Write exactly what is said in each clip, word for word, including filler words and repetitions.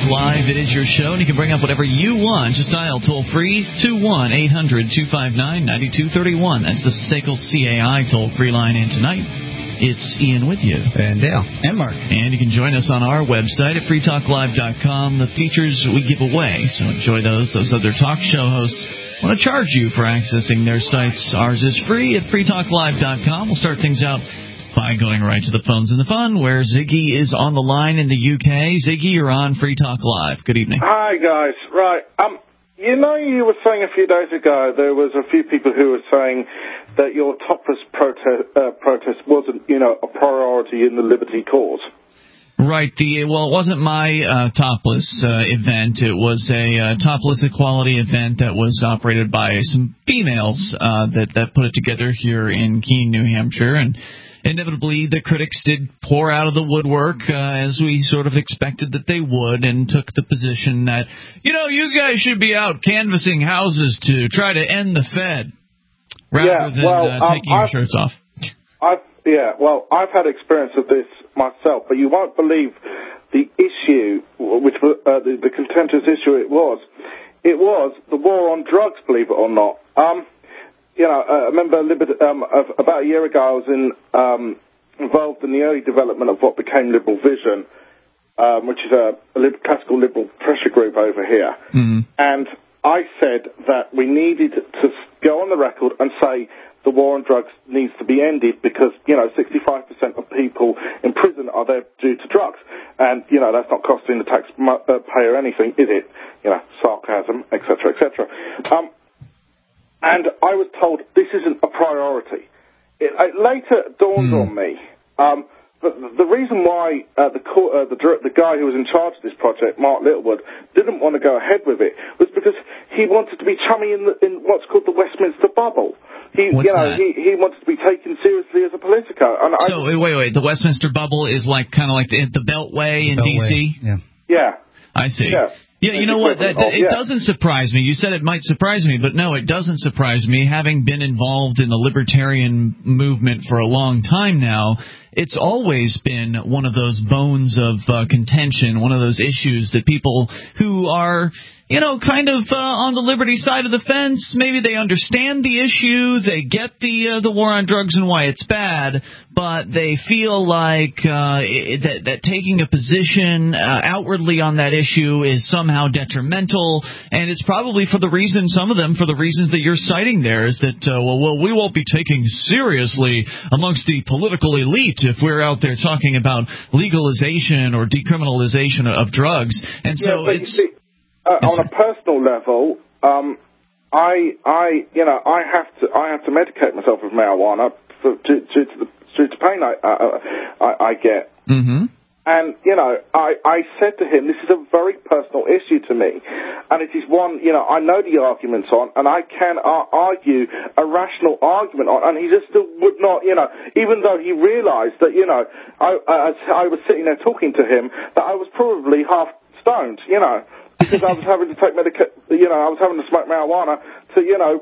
Live. It is your show, and you can bring up whatever you want. Just dial toll-free two one eight hundred two five nine nine two three one. That's the S A C L C A I toll-free line. And tonight, it's Ian with you. And Dale. And Mark. And you can join us on our website at free talk live dot com. The features we give away, so enjoy those. Those other talk show hosts want to charge you for accessing their sites. Ours is free at free talk live dot com. We'll start things out by going right to the phones in the fun, where Ziggy is on the line in the U K. Ziggy, you're on Free Talk Live. Good evening. Hi, guys. Right. Um, you know, you were saying a few days ago there was a few people who were saying that your topless protest, uh, protest wasn't, you know, a priority in the liberty cause. Right. The well, it wasn't my uh, topless uh, event. It was a uh, topless equality event that was operated by some females uh, that that put it together here in Keene, New Hampshire, and inevitably, the critics did pour out of the woodwork, uh, as we sort of expected that they would, and took the position that, you know, you guys should be out canvassing houses to try to end the Fed, rather yeah, than well, uh, um, taking your I've, shirts off. I've, yeah, well, I've had experience of this myself, but you won't believe the issue, which uh, the, the contentious issue it was. It was the war on drugs, believe it or not. Um... You know, uh, I remember um, about a year ago I was in, um, involved in the early development of what became Liberal Vision, um, which is a, a lib- classical liberal pressure group over here. Mm-hmm. And I said that we needed to go on the record and say the war on drugs needs to be ended because, you know, sixty-five percent of people in prison are there due to drugs. And, you know, that's not costing the taxpayer anything, is it? You know, sarcasm, et cetera, et cetera. Um, And I was told this isn't a priority. It, it later dawned mm. on me. Um, the, the reason why uh, the, uh, the the guy who was in charge of this project, Mark Littlewood, didn't want to go ahead with it was because he wanted to be chummy in, the, in what's called the Westminster bubble. He, What's you know, that? he, he wanted to be taken seriously as a politico. And so I, wait, wait, the Westminster bubble is like kind of like the, the Beltway in D C. Yeah. Yeah. I see. Yeah. Yeah, you know what? That, that, it yeah. doesn't surprise me. You said it might surprise me, but no, it doesn't surprise me. Having been involved in the libertarian movement for a long time now, it's always been one of those bones of uh, contention, one of those issues that people who are, you know, kind of uh, on the liberty side of the fence, maybe they understand the issue, they get the uh, the war on drugs and why it's bad, but they feel like uh, that, that taking a position uh, outwardly on that issue is somehow detrimental, and it's probably for the reason, some of them, for the reasons that you're citing there, is that, uh, well, well, we won't be taken seriously amongst the political elite if we're out there talking about legalization or decriminalization of drugs. And so yeah, it's... See, uh, yes, on a personal level, um, I, I, you know, I have to, I have to medicate myself with marijuana for, due, due to the due to pain I, uh, I, I get. Mm-hmm. And, you know, I, I said to him, this is a very personal issue to me. And it is one, you know, I know the arguments on, and I can uh, argue a rational argument on, and he just still would not, you know, even though he realized that, you know, I, uh, as I was sitting there talking to him, that I was probably half stoned, you know, because I was having to take medica- you know, I was having to smoke marijuana to, you know,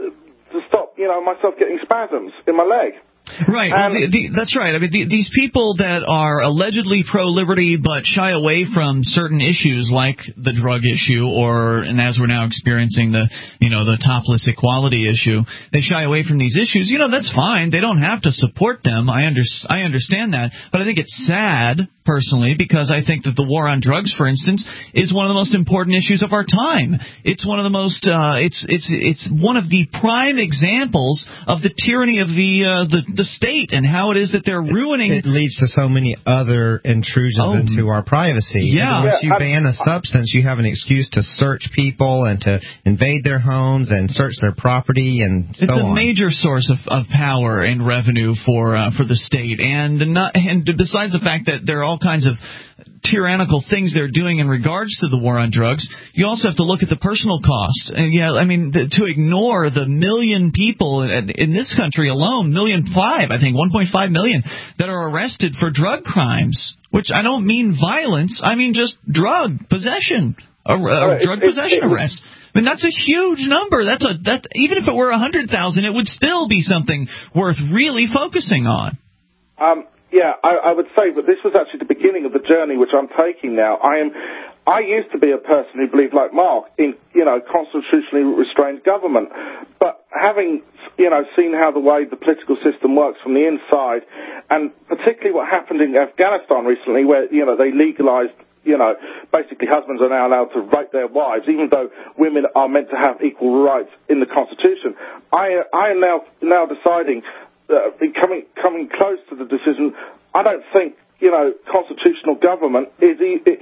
to stop, you know, myself getting spasms in my leg. Right. Well, the, the, that's right. I mean, the, these people that are allegedly pro-liberty but shy away from certain issues like the drug issue or, and as we're now experiencing, the, you know, the topless equality issue, they shy away from these issues. You know, that's fine. They don't have to support them. I, under, I understand that. But I think it's sad, personally, because I think that the war on drugs, for instance, is one of the most important issues of our time. It's one of the most, uh, it's, it's, it's one of the prime examples of the tyranny of the, uh, the, the state and how it is that they're ruining. It, it leads to so many other intrusions oh, into our privacy. Yeah. Once yeah, you ban a substance, you have an excuse to search people and to invade their homes and search their property and it's so on. It's a major source of, of power and revenue for uh, for the state. And not, and besides the fact that there are all kinds of tyrannical things they're doing in regards to the war on drugs, you also have to look at the personal cost. And yeah, I mean, the, to ignore the million people in, in this country alone, million five, I think, one point five million, that are arrested for drug crimes, which I don't mean violence, I mean just drug possession, or, uh, drug it, possession it, it, arrests. I mean, that's a huge number. That's a that even if it were one hundred thousand, it would still be something worth really focusing on. Um. Yeah, I, I would say that this was actually the beginning of the journey which I'm taking now. I am, I used to be a person who believed, like Mark, in, you know, constitutionally restrained government. But having, you know, seen how the way the political system works from the inside, and particularly what happened in Afghanistan recently, where, you know, they legalized, you know, basically husbands are now allowed to rape their wives, even though women are meant to have equal rights in the Constitution. I, I am now, now deciding, uh, coming, coming close to the decision, I don't think, you know, constitutional government is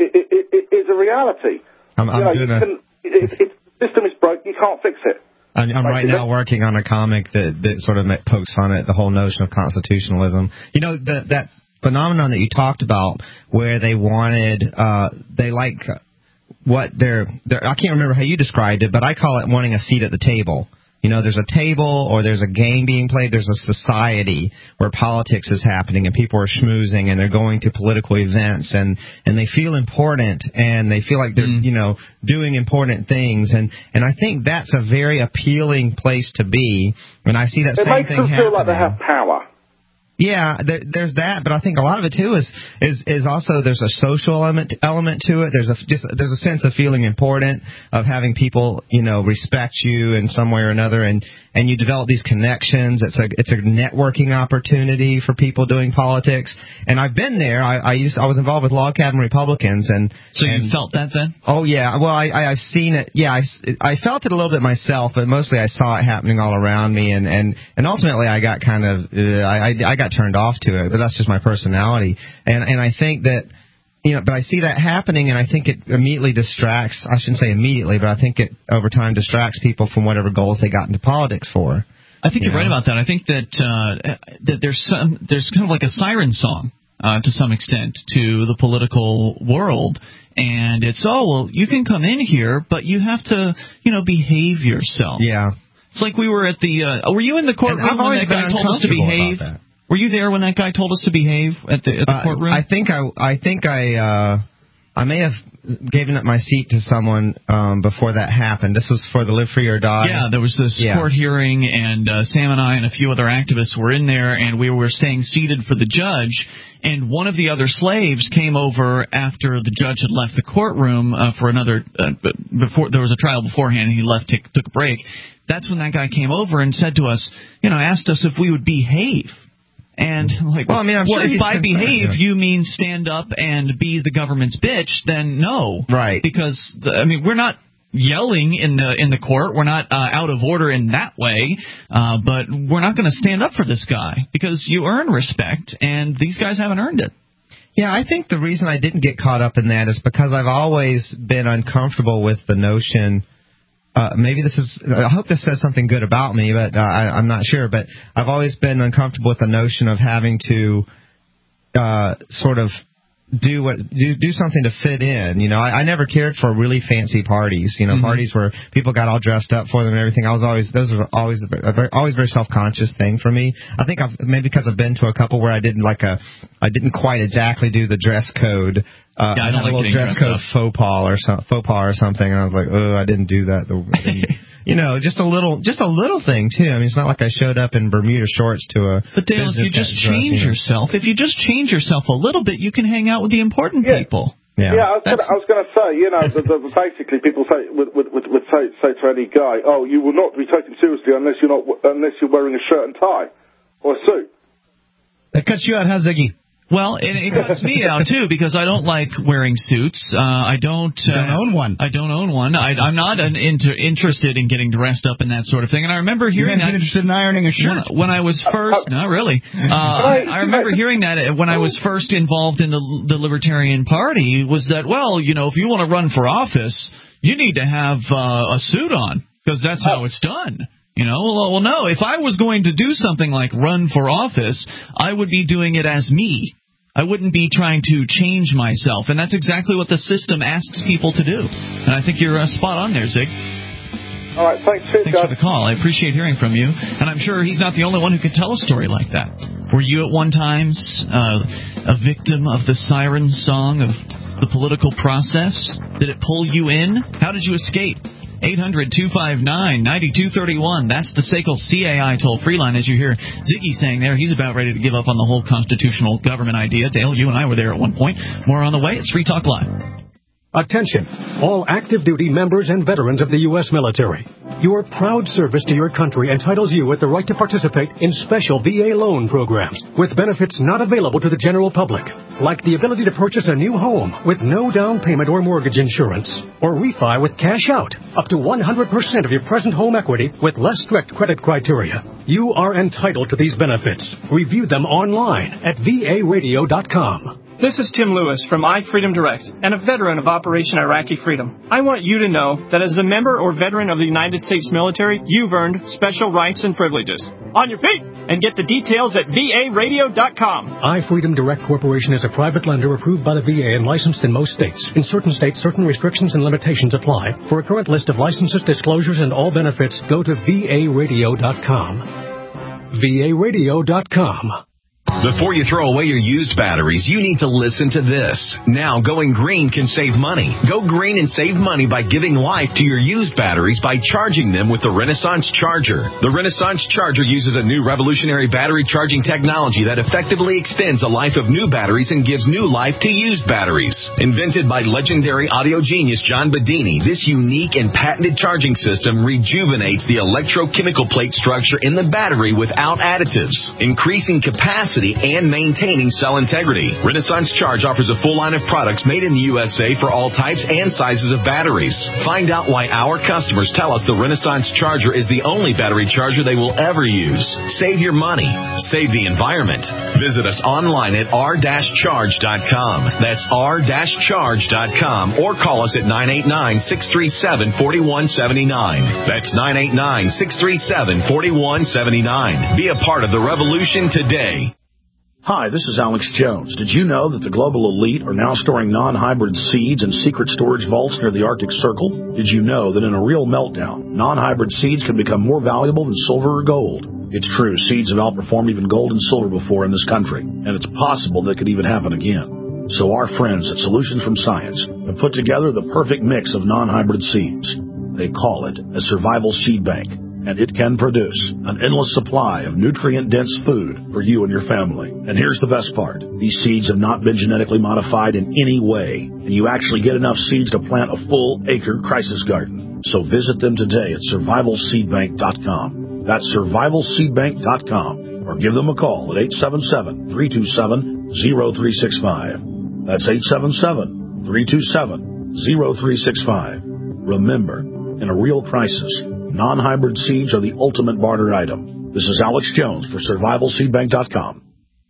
is a reality. I'm, I'm you know, gonna... you can, if, if the system is broke, you can't fix it. I'm, I'm right now working on a comic that, that sort of pokes on it, the whole notion of constitutionalism. You know, the, that phenomenon that you talked about where they wanted, uh, they like what they're, they're, I can't remember how you described it, but I call it wanting a seat at the table. You know, there's a table or there's a game being played. There's a society where politics is happening and people are schmoozing and they're going to political events and, and they feel important and they feel like they're, mm. you know, doing important things. And, and I think that's a very appealing place to be. And I see that it same thing happening. It makes them feel like they have power. Yeah, there, there's that, but I think a lot of it too is is is also there's a social element element to it. There's a just there's a sense of feeling important, of having people, you know, respect you in some way or another, and and you develop these connections. It's a it's a networking opportunity for people doing politics. And I've been there. I, I used I was involved with Log Cabin Republicans, and so and, you felt that then? Oh yeah, well I, I I've seen it. Yeah, I, I felt it a little bit myself, but mostly I saw it happening all around me, and and and ultimately I got kind of uh, I I got turned off to it, but that's just my personality. And and I think that, you know, but I see that happening, and I think it immediately distracts, I shouldn't say immediately, but I think it over time distracts people from whatever goals they got into politics for. I think you you're know? right about that. I think that uh, that there's some there's kind of like a siren song uh, to some extent to the political world. And it's, oh, well, you can come in here, but you have to, you know, behave yourself. Yeah. It's like we were at the, uh, were you in the courtroom when that guy told us to behave? Were you there when that guy told us to behave at the, at the uh, courtroom? I think I, I think I, uh, I may have given up my seat to someone um, before that happened. This was for the Live Free or Die. Yeah, there was this yeah. court hearing, and uh, Sam and I and a few other activists were in there, and we were staying seated for the judge. And one of the other slaves came over after the judge had left the courtroom uh, for another. Uh, before there was a trial beforehand, and he left, t- took a break. That's when that guy came over and said to us, you know, asked us if we would behave. And like, well, I mean, I'm well, sure if by behave yeah. you mean stand up and be the government's bitch, then no, right? Because the, I mean, we're not yelling in the in the court, we're not uh, out of order in that way, uh, but we're not going to stand up for this guy because you earn respect, and these guys haven't earned it. Yeah, I think the reason I didn't get caught up in that is because I've always been uncomfortable with the notion. Uh, maybe this is, I hope this says something good about me, but uh, I, I'm not sure. But I've always been uncomfortable with the notion of having to uh, sort of do what do, do something to fit in. You know, I, I never cared for really fancy parties. You know, mm-hmm. parties where people got all dressed up for them and everything. I was always those were always a very, always very self-conscious thing for me. I think I've maybe because I've been to a couple where I didn't like a I didn't quite exactly do the dress code. Uh, yeah, I don't I had like a little dress code faux pas or some, faux pas or something, and I was like, oh, I didn't do that. I didn't, you know, just a little, just a little thing too. I mean, it's not like I showed up in Bermuda shorts to a. But Dale, if you just change dress, yourself, you know? if you just change yourself a little bit, you can hang out with the important yeah. people. Yeah, yeah I was going to say, you know, the, the, basically people say would, would, would, would say, say to any guy, oh, you will not be taken seriously unless you're not unless you're wearing a shirt and tie or a suit. That cuts you out, huh, Ziggy? Well, it, it cuts me out, too, because I don't like wearing suits. Uh, I don't, uh, don't own one. I don't own one. I, I'm not an inter- interested in getting dressed up in that sort of thing. And I remember hearing that. You're interested in ironing a shirt? When, when I was first, not really. Uh, I, I remember hearing that when I was first involved in the, the Libertarian Party, was that, well, you know, if you want to run for office, you need to have uh, a suit on, because that's how it's done. You know, well, well, no, if I was going to do something like run for office, I would be doing it as me. I wouldn't be trying to change myself, and that's exactly what the system asks people to do. And I think you're uh, spot on there, Zig. All right, thanks, Thanks guys. for the call. I appreciate hearing from you, and I'm sure he's not the only one who could tell a story like that. Were you at one time uh, a victim of the siren song of the political process? Did it pull you in? How did you escape? eight hundred, two five nine, nine two three one. That's the S A C L C A I toll-free line. As you hear Ziggy saying there, he's about ready to give up on the whole constitutional government idea. Dale, you and I were there at one point. More on the way. It's Free Talk Live. Attention, all active duty members and veterans of the U S military. Your proud service to your country entitles you with the right to participate in special V A loan programs with benefits not available to the general public, like the ability to purchase a new home with no down payment or mortgage insurance, or refi with cash out, up to one hundred percent of your present home equity with less strict credit criteria. You are entitled to these benefits. Review them online at V A radio dot com. This is Tim Lewis from iFreedom Direct and a veteran of Operation Iraqi Freedom. I want you to know that as a member or veteran of the United States military, you've earned special rights and privileges. On your feet! And get the details at V A radio dot com. iFreedom Direct Corporation is a private lender approved by the V A and licensed in most states. In certain states, certain restrictions and limitations apply. For a current list of licenses, disclosures, and all benefits, go to V A radio dot com. V A radio dot com. Before you throw away your used batteries, you need to listen to this. Now, going green can save money. Go green and save money by giving life to your used batteries by charging them with the Renaissance Charger. The Renaissance Charger uses a new revolutionary battery charging technology that effectively extends the life of new batteries and gives new life to used batteries. Invented by legendary audio genius John Bedini, this unique and patented charging system rejuvenates the electrochemical plate structure in the battery without additives, increasing capacity and maintaining cell integrity. Renaissance Charge offers a full line of products made in the U S A for all types and sizes of batteries. Find out why our customers tell us the Renaissance Charger is the only battery charger they will ever use. Save your money. Save the environment. Visit us online at r dash charge dot com. That's r dash charge dot com or call us at nine eight nine, six three seven, four one seven nine. That's nine eight nine, six three seven, four one seven nine. Be a part of the revolution today. Hi, this is Alex Jones. Did you know that the global elite are now storing non-hybrid seeds in secret storage vaults near the Arctic Circle? Did you know that in a real meltdown, non-hybrid seeds can become more valuable than silver or gold? It's true, seeds have outperformed even gold and silver before in this country, and it's possible that could even happen again. So our friends at Solutions from Science have put together the perfect mix of non-hybrid seeds. They call it a survival seed bank, and it can produce an endless supply of nutrient-dense food for you and your family. And here's the best part. These seeds have not been genetically modified in any way, and you actually get enough seeds to plant a full-acre crisis garden. So visit them today at survival seed bank dot com. That's survival seed bank dot com. Or give them a call at eight seven seven, three two seven, zero three six five. That's eight seven seven, three two seven, zero three six five. Remember, in a real crisis, non-hybrid seeds are the ultimate barter item. This is Alex Jones for survival seed bank dot com.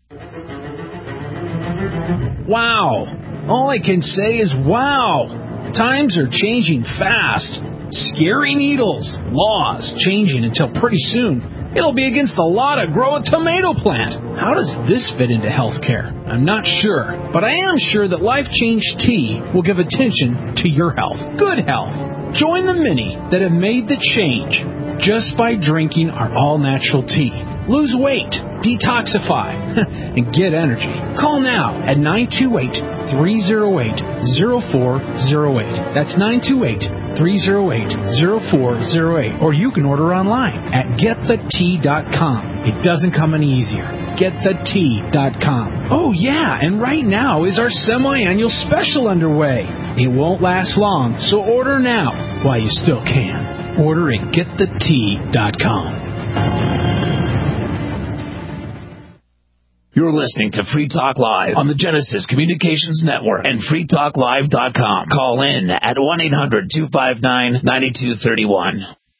Wow. All I can say is wow. Times are changing fast. Scary needles. Laws changing until pretty soon it'll be against the law to grow a tomato plant. How does this fit into healthcare? I'm not sure. But I am sure that Life Change Tea will give attention to your health. Good health. Join the many that have made the change just by drinking our all-natural tea. Lose weight, detoxify, and get energy. Call now at nine two eight, three oh eight, oh four oh eight. That's nine two eight, three oh eight, oh four oh eight. Or you can order online at get the tea dot com. It doesn't come any easier. get the tea dot com. Oh, yeah, and right now is our semi-annual special underway. It won't last long, so order now while you still can. Order at get the tea dot com. You're listening to Free Talk Live on the Genesis Communications Network and free talk live dot com. Call in at one eight hundred, two five nine, nine two three one.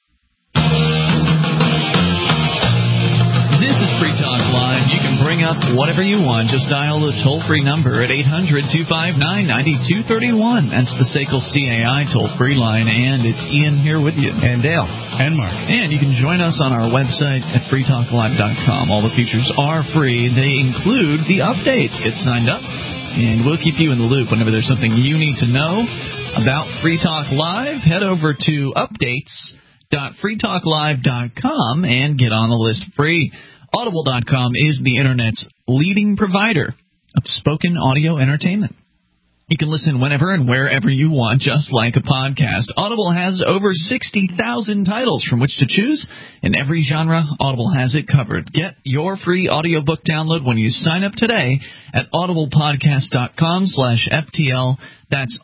This is Free Talk Live. You can bring up whatever you want. Just dial the toll-free number at eight hundred, two five nine, nine two three one. That's the S A C L C A I toll-free line. And it's Ian here with you. And Dale. And Mark. And you can join us on our website at free talk live dot com. All the features are free. They include the updates. Get signed up, and we'll keep you in the loop whenever there's something you need to know about Free Talk Live. Head over to updates dot free talk live dot com and get on the list free. Audible dot com is the Internet's leading provider of spoken audio entertainment. You can listen whenever and wherever you want, just like a podcast. Audible has over sixty thousand titles from which to choose. In every genre, Audible has it covered. Get your free audiobook download when you sign up today at audiblepodcast.com slash FTL. That's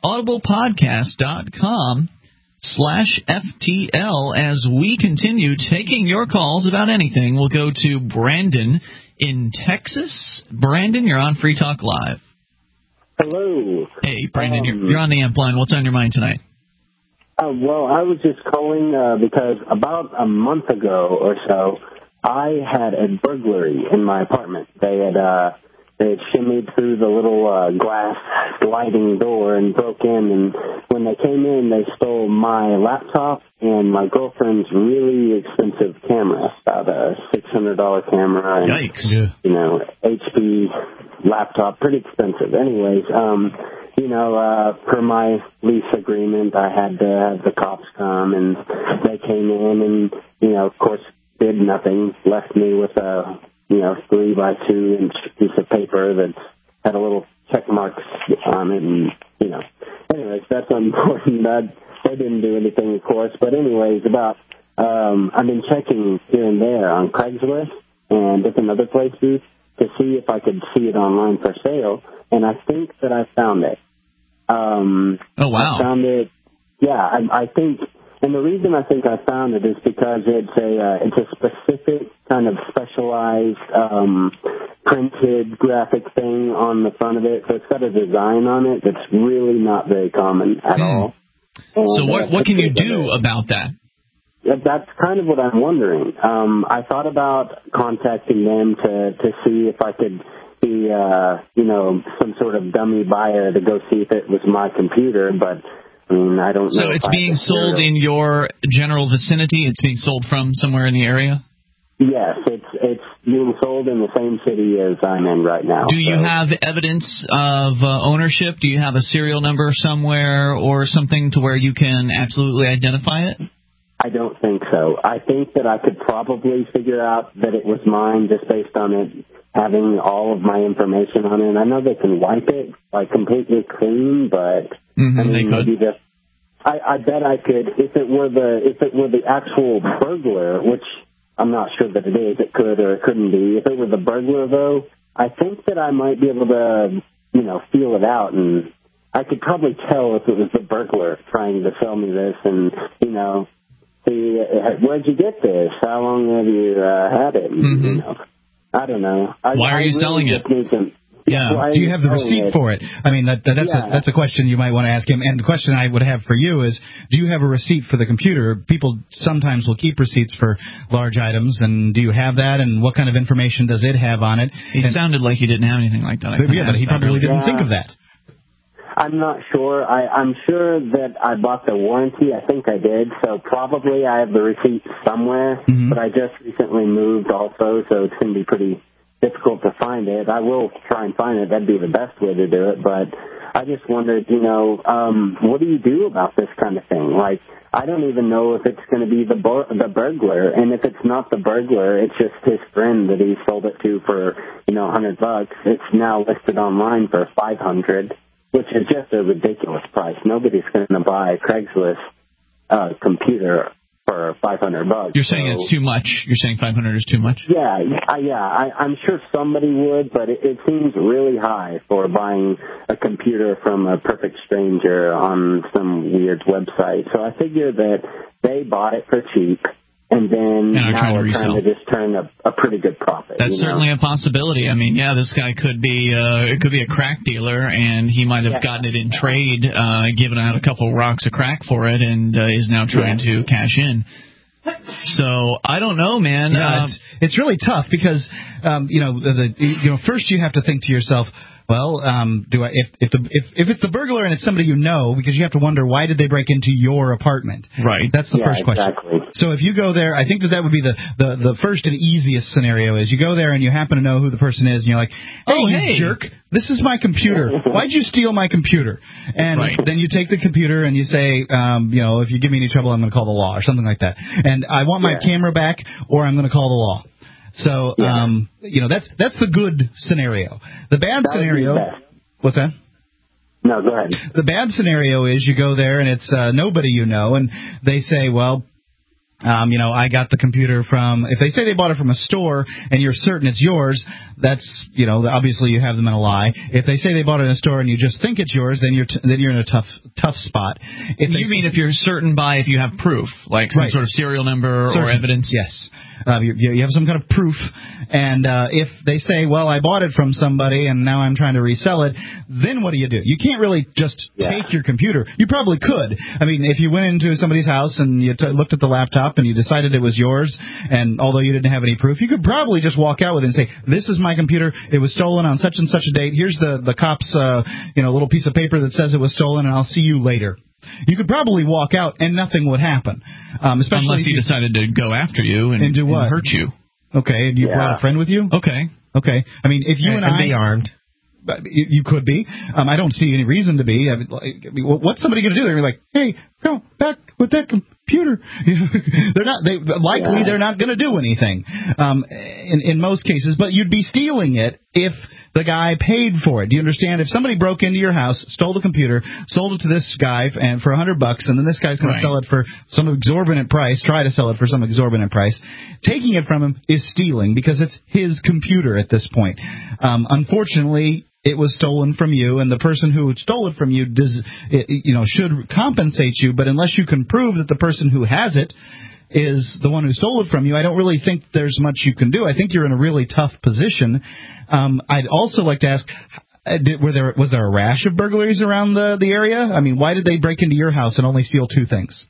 audiblepodcast.com slash FTL. As we continue taking your calls about anything, we'll go to Brandon in Texas. Brandon, you're on Free Talk Live. Hello. Hey, Brandon, um, you're, you're on the amp line. What's on your mind tonight? Uh, well, I was just calling uh, because about a month ago or so, I had a burglary in my apartment. They had uh, they had shimmied through the little uh, glass sliding door and broke in. And when they came in, they stole my laptop and my girlfriend's really expensive camera, about a six hundred dollars camera. And, Yikes. You know, H P laptop, pretty expensive. Anyways, um, you know, uh, per my lease agreement, I had to have the cops come, and they came in and, you know, of course, did nothing, left me with a, you know, three by two inch piece of paper that had a little check marks on it, and, you know, anyways, that's unimportant. That, they didn't do anything, of course, but anyways, about, um, I've been checking here and there on Craigslist and different other places to see if I could see it online for sale, and I think that I found it. Um, oh, wow. I found it, yeah, I, I think, and the reason I think I found it is because it's a, uh, it's a specific kind of specialized, um, printed graphic thing on the front of it, so it's got a design on it that's really not very common at mm. all. And, so what, uh, what can you do about that? That's kind of what I'm wondering. Um, I thought about contacting them to, to see if I could be, uh, you know, some sort of dummy buyer to go see if it was my computer, but, I mean, I don't know. So it's being sold in your general vicinity? It's being sold from somewhere in the area? Yes, it's it's being sold in the same city as I'm in right now. Do you so. have evidence of uh, ownership? Do you have a serial number somewhere or something to where you can absolutely identify it? I don't think so. I think that I could probably figure out that it was mine just based on it having all of my information on it. And I know they can wipe it like completely clean, but mm-hmm, I mean, they could. maybe just I, I bet I could if it were the if it were the actual burglar, which I'm not sure that it is. It could or it couldn't be. If it were the burglar, though, I think that I might be able to, you know, feel it out, and I could probably tell if it was the burglar trying to sell me this, and you know. See, where'd you get this? How long have you uh, had it? Mm-hmm. You know, I don't know. I, Why are I you really selling it? Some, yeah. Why Do you have the receipt it? for it? I mean, that, that, that's yeah. a that's a question you might want to ask him. And the question I would have for you is, do you have a receipt for the computer? People sometimes will keep receipts for large items, and do you have that? And what kind of information does it have on it? He and, sounded like he didn't have anything like that. I but, yeah, but he probably didn't yeah. think of that. I'm not sure. I, I'm sure that I bought the warranty. I think I did. So probably I have the receipt somewhere. Mm-hmm. But I just recently moved also, so it's going to be pretty difficult to find it. I will try and find it. That'd be the best way to do it. But I just wondered, you know, um, what do you do about this kind of thing? Like, I don't even know if it's going to be the bur- the burglar. And if it's not the burglar, it's just his friend that he sold it to for, you know, one hundred bucks. It's now listed online for five hundred. Which is just a ridiculous price. Nobody's going to buy a Craigslist uh, computer for five hundred bucks. You're saying so, it's too much. You're saying five hundred is too much. Yeah, yeah. yeah I, I'm sure somebody would, but it, it seems really high for buying a computer from a perfect stranger on some weird website. So I figure that they bought it for cheap. And then and now we're trying to just turn a, a pretty good profit. That's you know? certainly a possibility. I mean, yeah, this guy could be uh, it could be a crack dealer, and he might have yeah. gotten it in trade, uh, given out a couple rocks of crack for it, and uh, is now trying yeah. to cash in. So I don't know, man. Yeah, uh, it's, it's really tough because um, you know the, the you know first you have to think to yourself. Well, um, do I if if, the, if if it's the burglar and it's somebody you know, because you have to wonder why did they break into your apartment? Right. That's the yeah, first question. Exactly. So if you go there, I think that that would be the, the, the first and easiest scenario is you go there and you happen to know who the person is and you're like, hey, oh, you hey. jerk, this is my computer. Why'd you steal my computer? And right. then you take the computer and you say, um, you know, if you give me any trouble, I'm going to call the law or something like that. And I want my yeah. camera back or I'm going to call the law. So, yeah. um, you know, that's that's the good scenario. The bad that scenario. What's that? No, go ahead. The bad scenario is you go there and it's uh, nobody you know, and they say, well, Um, you know, I got the computer from, if they say they bought it from a store and you're certain it's yours, that's, you know, obviously you have them in a lie. If they say they bought it in a store and you just think it's yours, then you're t- then you're in a tough tough spot. If you mean if you're certain by if you have proof, like some right. sort of serial number certain. or evidence? Yes. Uh, you, you have some kind of proof, and uh, if they say, well, I bought it from somebody and now I'm trying to resell it, then what do you do? You can't really just yeah. take your computer. You probably could. I mean, if you went into somebody's house and you t- looked at the laptop and you decided it was yours, and although you didn't have any proof, you could probably just walk out with it and say, this is my computer, it was stolen on such and such a date, here's the, the cop's uh, you know, little piece of paper that says it was stolen, and I'll see you later. You could probably walk out and nothing would happen. Um, especially Unless he decided to go after you and, and do what? And hurt you. Okay, and you yeah. brought a friend with you? Okay. Okay. I mean, if you and, and I... And be armed. You could be. Um, I don't see any reason to be. I mean, like, I mean, what's somebody going to do? They're going to be like, hey, go back with that computer. they're not. They likely yeah. they're not going to do anything. Um, in in most cases, but you'd be stealing it if the guy paid for it. Do you understand? If somebody broke into your house, stole the computer, sold it to this guy and for a hundred bucks, and then this guy's going right. to sell it for some exorbitant price, try to sell it for some exorbitant price, taking it from him is stealing because it's his computer at this point. Um, unfortunately, it was stolen from you, and the person who stole it from you does, you know, should compensate you. But unless you can prove that the person who has it is the one who stole it from you, I don't really think there's much you can do. I think you're in a really tough position. Um, I'd also like to ask, did, were there was there a rash of burglaries around the, the area? I mean, why did they break into your house and only steal two things?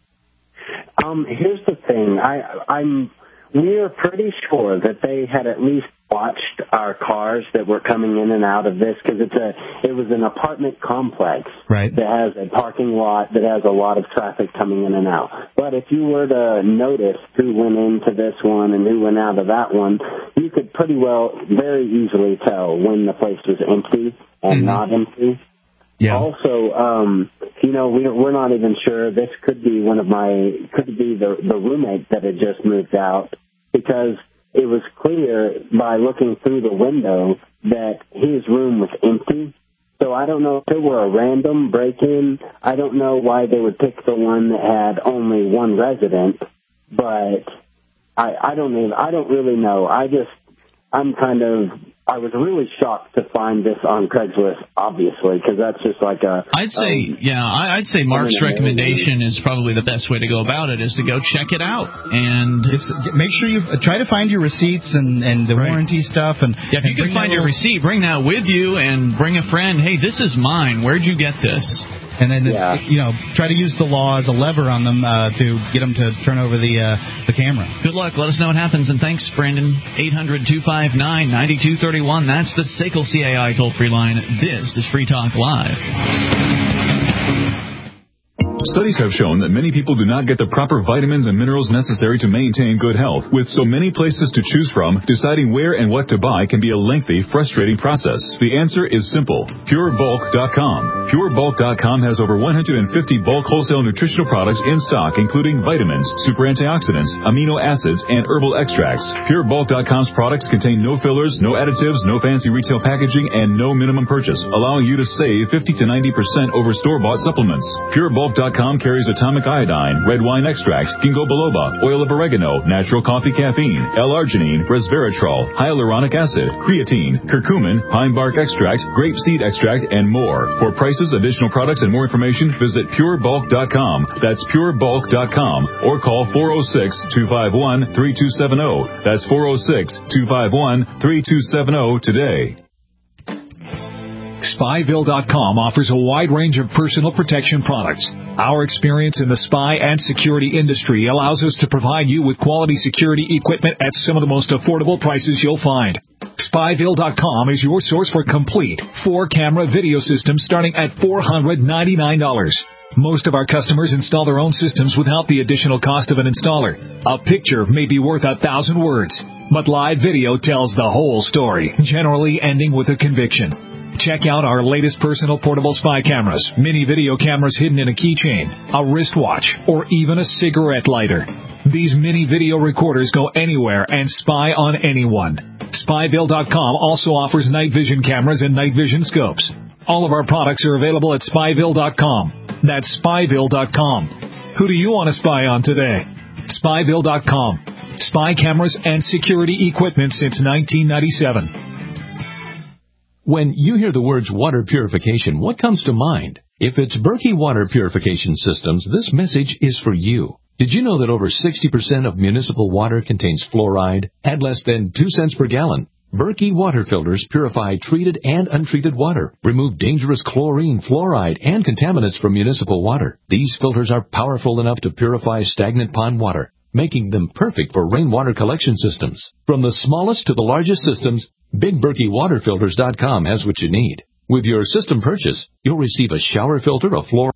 Um, here's the thing. I, I'm we're pretty sure that they had at least watched our cars that were coming in and out of this, because it's a it was an apartment complex right. that has a parking lot that has a lot of traffic coming in and out. But if you were to notice who went into this one and who went out of that one, you could pretty well very easily tell when the place was empty and mm-hmm. not empty. Yeah. Also, um, you know, we, we're not even sure. This could be one of my, could be the, the roommate that had just moved out, because it was clear by looking through the window that his room was empty. So I don't know if it were a random break-in. I don't know why they would pick the one that had only one resident, but I, I don't even, I don't really know. I just, I'm kind of, I was really shocked to find this on Craigslist, obviously, because that's just like a... I'd say, um, yeah, I'd say Mark's recommendation is probably the best way to go about it, is to go check it out. And it's, make sure you try to find your receipts and, and the right. warranty stuff. And yeah, if you can find your receipt, bring that with you and bring a friend. Hey, this is mine. Where'd you get this? And then, yeah. you know, try to use the law as a lever on them uh, to get them to turn over the uh, the camera. Good luck. Let us know what happens. And thanks, Brandon. eight hundred two five nine nine two three one. That's the S A C L C A I toll-free line. This is Free Talk Live. Studies have shown that many people do not get the proper vitamins and minerals necessary to maintain good health. With so many places to choose from, deciding where and what to buy can be a lengthy, frustrating process. The answer is simple. Pure Bulk dot com. Pure Bulk dot com has over one hundred fifty bulk wholesale nutritional products in stock, including vitamins, super antioxidants, amino acids, and herbal extracts. Pure Bulk dot com's products contain no fillers, no additives, no fancy retail packaging, and no minimum purchase, allowing you to save fifty to ninety percent over store-bought supplements. Pure Bulk dot com carries atomic iodine, red wine extracts, ginkgo biloba, oil of oregano, natural coffee caffeine, L-arginine, resveratrol, hyaluronic acid, creatine, curcumin, pine bark extract, grapeseed extract, and more. For prices, additional products, and more information, visit Pure Bulk dot com. That's Pure Bulk dot com. Or call four oh six, two five one, three two seven oh. That's four oh six, two five one, three two seven oh today. Spyville dot com offers a wide range of personal protection products. Our experience in the spy and security industry allows us to provide you with quality security equipment at some of the most affordable prices you'll find. Spyville dot com is your source for complete four-camera video systems starting at four hundred ninety-nine dollars. Most of our customers install their own systems without the additional cost of an installer. A picture may be worth a thousand words, but live video tells the whole story, generally ending with a conviction. Check out our latest personal portable spy cameras, mini video cameras hidden in a keychain, a wristwatch, or even a cigarette lighter. These mini video recorders go anywhere and spy on anyone. Spyville dot com also offers night vision cameras and night vision scopes. All of our products are available at Spyville dot com. That's Spyville dot com. Who do you want to spy on today? Spyville dot com. Spy cameras and security equipment since nineteen ninety-seven. When you hear the words water purification, what comes to mind? If it's Berkey Water Purification Systems, this message is for you. Did you know that over sixty percent of municipal water contains fluoride at less than two cents per gallon? Berkey water filters purify treated and untreated water, remove dangerous chlorine, fluoride, and contaminants from municipal water. These filters are powerful enough to purify stagnant pond water, making them perfect for rainwater collection systems. From the smallest to the largest systems, Big Berkey Water Filters dot com has what you need. With your system purchase, you'll receive a shower filter, a fluoride.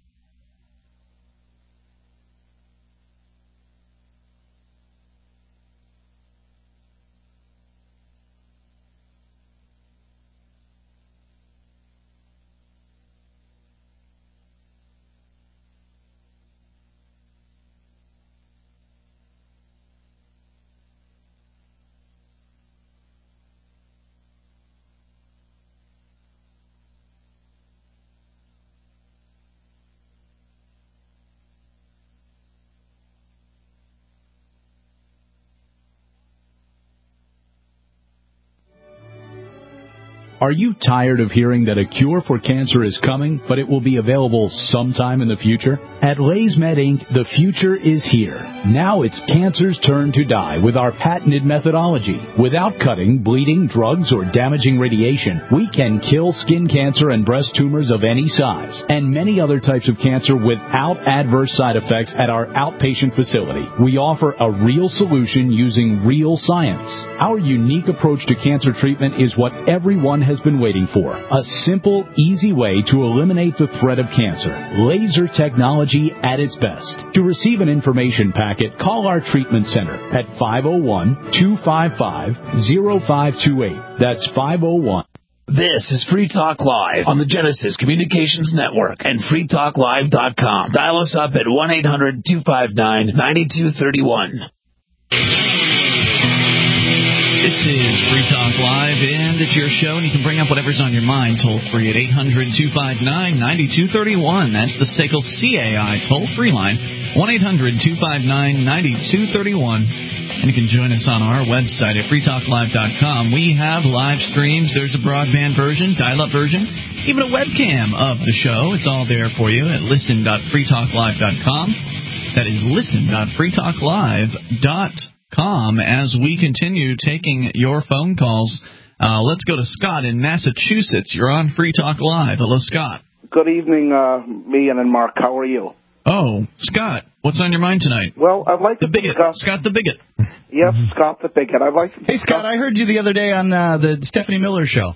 Are you tired of hearing that a cure for cancer is coming, but it will be available sometime in the future? At LaysMed Incorporated, the future is here. Now it's cancer's turn to die with our patented methodology. Without cutting, bleeding, drugs, or damaging radiation, we can kill skin cancer and breast tumors of any size, and many other types of cancer without adverse side effects at our outpatient facility. We offer a real solution using real science. Our unique approach to cancer treatment is what everyone has been waiting for. A simple, easy way to eliminate the threat of cancer. Laser technology at its best. To receive an information packet, call our treatment center at five oh one, two five five, oh five two eight. That's five oh one. This is Free Talk Live on the Genesis Communications Network and free talk live dot com. Dial us up at one eight hundred, two five nine, nine two three one. This is Free Talk Live, and it's your show, and you can bring up whatever's on your mind toll-free at eight hundred, two five nine, nine two three one. That's the S A C L C A I toll-free line, one eight hundred, two five nine, nine two three one. And you can join us on our website at free talk live dot com. We have live streams. There's a broadband version, dial-up version, even a webcam of the show. It's all there for you at listen dot free talk live dot com. That is listen dot free talk live dot com. As we continue taking your phone calls, uh, let's go to Scott in Massachusetts. You're on Free Talk Live. Hello, Scott. Good evening, uh, Ian and Mark. How are you? Oh, Scott, what's on your mind tonight? Well, I'd like to the bigot. discuss... Scott the bigot. Yes, Scott the bigot. I'd like to Hey, Scott, I heard you the other day on uh, the Stephanie Miller show.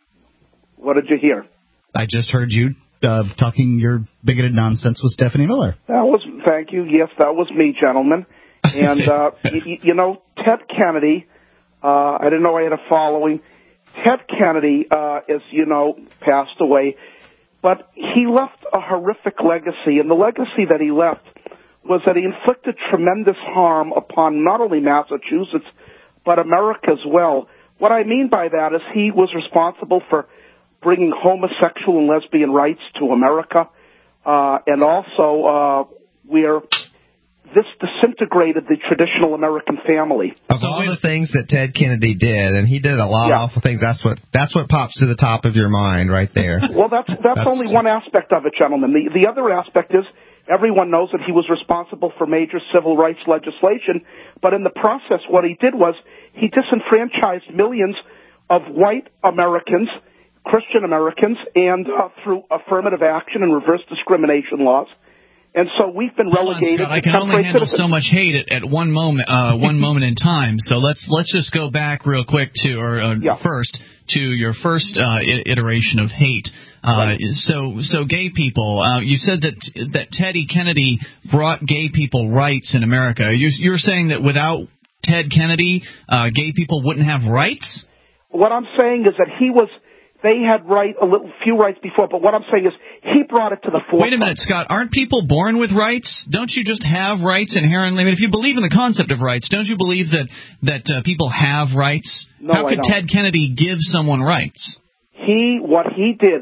What did you hear? I just heard you uh, talking your bigoted nonsense with Stephanie Miller. That was, thank you. Yes, that was me, gentlemen. And, uh, you, you know, Ted Kennedy, uh, I didn't know I had a following. Ted Kennedy, uh, as you know, passed away. But he left a horrific legacy, and the legacy that he left was that he inflicted tremendous harm upon not only Massachusetts, but America as well. What I mean by that is he was responsible for bringing homosexual and lesbian rights to America, uh, and also uh, where this disintegrated the traditional American family. Of all the things that Ted Kennedy did, and he did a lot yeah. of awful things, that's what that's what pops to the top of your mind right there. Well, that's, that's, that's only one aspect of it, gentlemen. The, the other aspect is everyone knows that he was responsible for major civil rights legislation, but in the process what he did was he disenfranchised millions of white Americans, Christian Americans, and uh, through affirmative action and reverse discrimination laws. And so we've been relegated on, Scott, to I can only handle citizens. so much hate at, at one moment, uh, one moment in time. So let's let's just go back real quick to, or uh, yeah. first to your first uh, iteration of hate. Uh, right. So so gay people. Uh, you said that that Teddy Kennedy brought gay people rights in America. You, you're saying that without Ted Kennedy, uh, gay people wouldn't have rights? What I'm saying is that he was. They had right a little few rights before, but what I'm saying is he brought it to the forefront. Wait a minute, Scott. Aren't people born with rights? Don't you just have rights inherently? I mean, if you believe in the concept of rights, don't you believe that that uh, people have rights? No, How could I don't. Ted Kennedy give someone rights? He what he did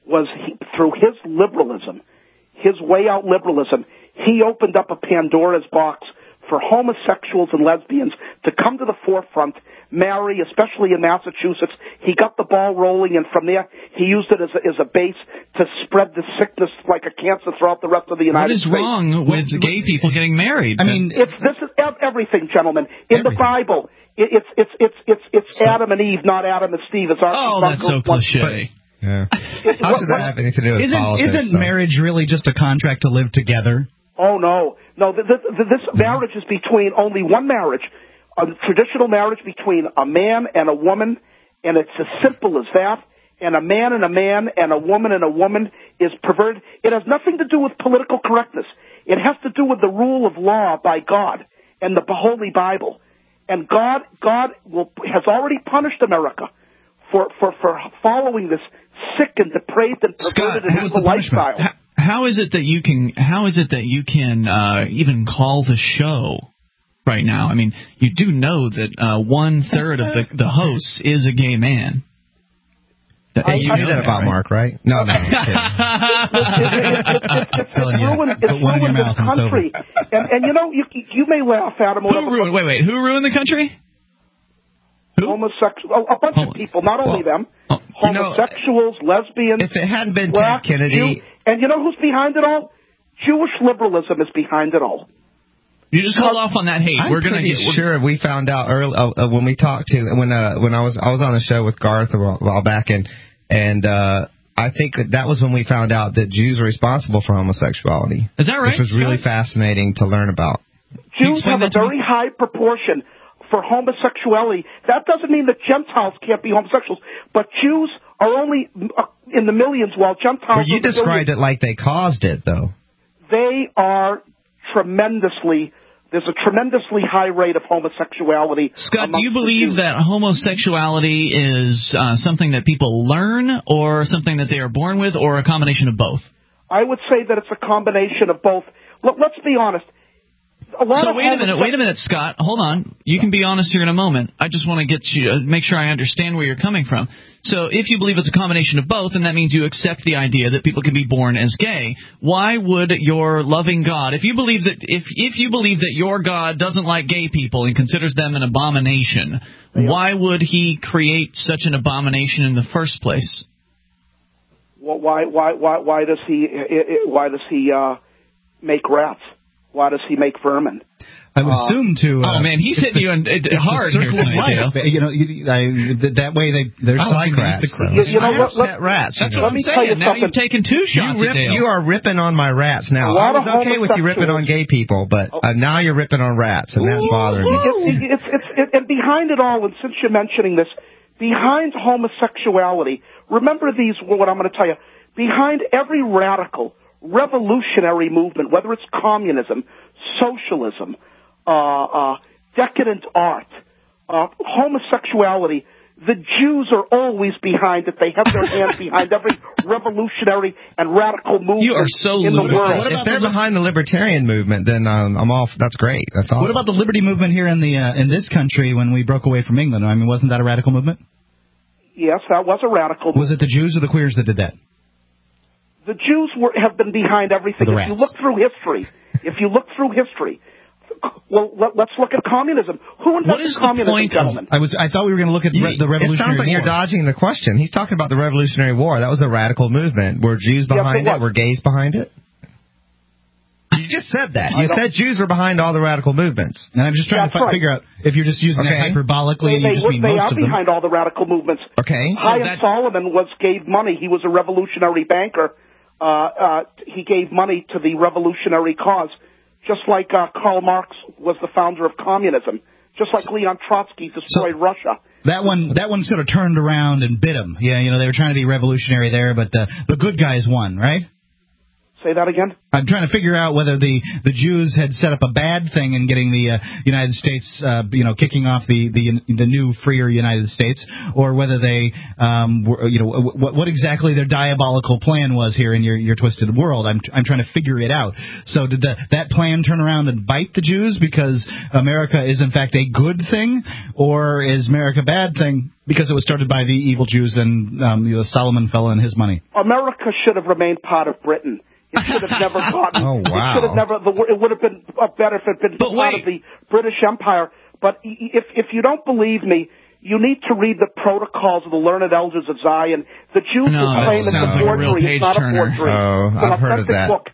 was he, through his liberalism, his way out liberalism, he opened up a Pandora's box for homosexuals and lesbians to come to the forefront, marry, especially in Massachusetts. He got the ball rolling, and from there, he used it as a, as a base to spread the sickness like a cancer throughout the rest of the United States. What is wrong with gay people getting married? I mean, it's this is everything, gentlemen. In everything. the Bible, it, it's it's it's it's it's so, Adam and Eve, not Adam and Steve. It's our oh, that's so cliche. Yeah. How should that have anything to do with isn't, politics? Isn't though? marriage really just a contract to live together? Oh, no. No, this, this marriage is between only one marriage, a traditional marriage between a man and a woman, and it's as simple as that. And a man and a man and a woman and a woman is perverted. It has nothing to do with political correctness. It has to do with the rule of law by God and the Holy Bible. And God, God will, has already punished America for, for, for following this sick and depraved and perverted Scott, and evil lifestyle. How, how is it that you can? How is it that you can uh, even call the show right now? I mean, you do know that uh, one third of the, the hosts is a gay man. Hey, you knew that about right? Mark, right? No, no. It's ruined, it's ruined this country. And, and you know, you, you may laugh, Adam. Who ruined, wait, wait. Who ruined the country? Who? Homosexuals. A bunch oh, of people, not only well, them. Oh, Homosexuals, know, lesbians. If it hadn't been black, Ted Kennedy. Jew, and you know who's behind it all? Jewish liberalism is behind it all. You just hold off on that hate. I'm we're gonna pretty get, sure we found out early uh, uh, when we talked to when uh, when I was I was on the show with Garth a while, a while back and and uh, I think that was when we found out that Jews are responsible for homosexuality. Is that right? Which was really fascinating to learn about. Jews have a very high proportion for homosexuality. That doesn't mean that Gentiles can't be homosexuals, but Jews are only in the millions while Gentiles. Well, you are described it like they caused it, though. They are tremendously. There's a tremendously high rate of homosexuality. Scott, do you believe that homosexuality is uh, something that people learn, or something that they are born with, or a combination of both? I would say that it's a combination of both. Let, let's be honest. A lot so of wait a minute, wait a minute, Scott. Hold on. You can be honest here in a moment. I just want to get you, uh, make sure I understand where you're coming from. So if you believe it's a combination of both, then that means you accept the idea that people can be born as gay. Why would your loving God, if you believe that if if you believe that your God doesn't like gay people and considers them an abomination, yeah. why would He create such an abomination in the first place? Well, why why why why does He why does He uh, make rats? Why does He make vermin? I would uh, assume to. Uh, oh man, he's hitting you in, uh, hard here tonight, Dale. You know, you, I, that way they they're I like rats. The, you, you know, let, let, rats. That's you what know. I'm saying. Now you've taken two shots. You, rip, at Dale. you are ripping on my rats now. I was okay with you ripping on gay people, but uh, now you're ripping on rats, and that's bothering me. It, it's, it's, it, and behind it all, and since you're mentioning this, behind homosexuality, remember these. What I'm going to tell you. Behind every radical, revolutionary movement, whether it's communism, socialism, uh, uh, decadent art, uh, homosexuality, the Jews are always behind it. They have their hands behind every revolutionary and radical movement you are so in the world. If they're behind the libertarian movement, then um, I'm off. That's great. That's awesome. What about the liberty movement here in the uh, in this country when we broke away from England? I mean, wasn't that a radical movement? Yes, that was a radical movement. Was it the Jews or the queers that did that? The Jews were, have been behind everything. If you look through history, if you look through history, well, let, let's look at communism. Who invented communism, gentlemen? I was. I thought we were going to look at re- the Revolutionary War. It sounds like War. you're dodging the question. He's talking about the Revolutionary War. That was a radical movement. Were Jews behind yes, it? it? Were gays behind it? You just said that. You said Jews were behind all the radical movements. And I'm just trying That's to f- right. figure out if you're just using okay. it hyperbolically. They, and you just they, mean they most are of them. behind all the radical movements. Okay. Chaim so that... Solomon was gave money. He was a revolutionary banker. Uh, uh, he gave money to the revolutionary cause, just like uh, Karl Marx was the founder of communism, just like Leon Trotsky destroyed so, Russia. That one, that one sort of turned around and bit him. Yeah, you know, they were trying to be revolutionary there, but the the good guys won, right? Say that again? I'm trying to figure out whether the, the Jews had set up a bad thing in getting the uh, United States, uh, you know, kicking off the, the the new freer United States, or whether they, um, were, you know, what, what exactly their diabolical plan was here in your, your twisted world. I'm I'm trying to figure it out. So did the, that plan turn around and bite the Jews because America is in fact a good thing, or is America a bad thing because it was started by the evil Jews and um, you know, Solomon fell in his money? America should have remained part of Britain. It should have never gotten. Oh, wow. It should have never. The, it would have been better if it had been But part wait. of the British Empire. But if if you don't believe me, you need to read the protocols of the learned elders of Zion. The Jews No, will that claim it's sounds a like a real forgery. It's not a page-turner. forgery. Oh, it's an I've heard of authentic that. book.